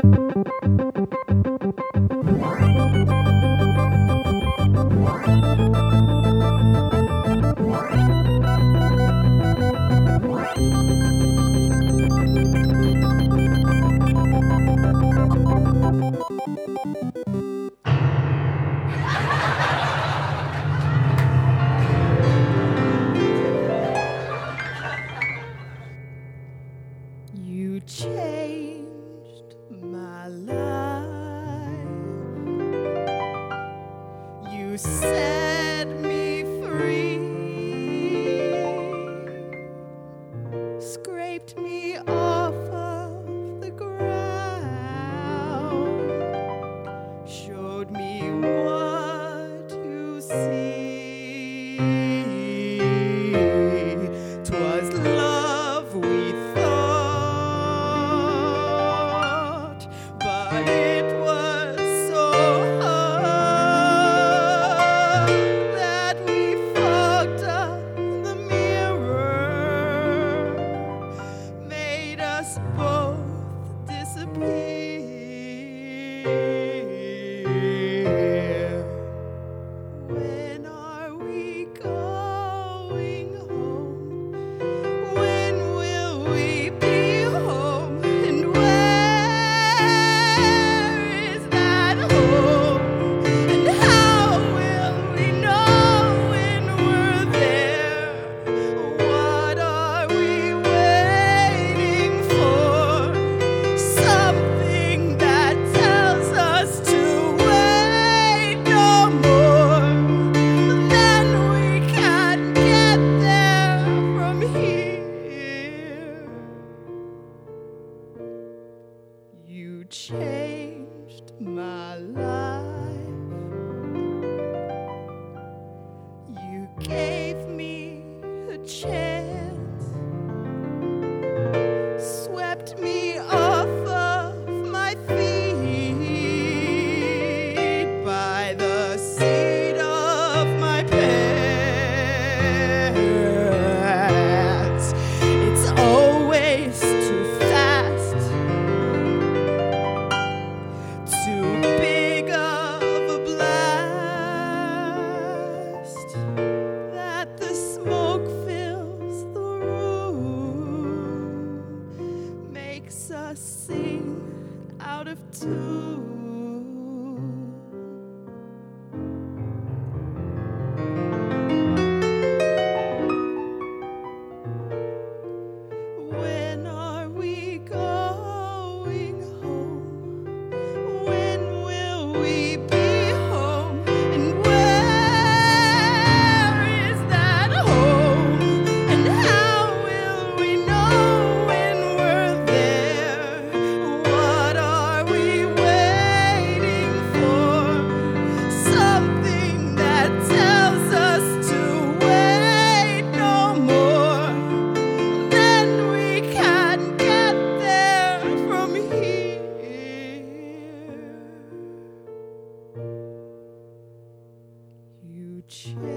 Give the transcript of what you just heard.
You changed my life. You set me free. Scraped me off of the ground. Showed me what to see. 'Twas love we thought, but it was so hard that we fogged up the mirror, made us both disappear. When are we going home? When will we be home? And where is that home? And how will we know when we're there? What are we waiting for? Something that tells us to wait no more. Then we can get there from here. You changed my life. You gave me a chance, swept me off of my feet by the seat of my pants. It's always too fast, too big of a blast, that the smoke fills the room, makes us sing out of tune. When are we going home? When will we be home? And where is that home? And how will we know when we're there? What are we waiting for? Something that tells us to wait no more. Then we can get there from here. You change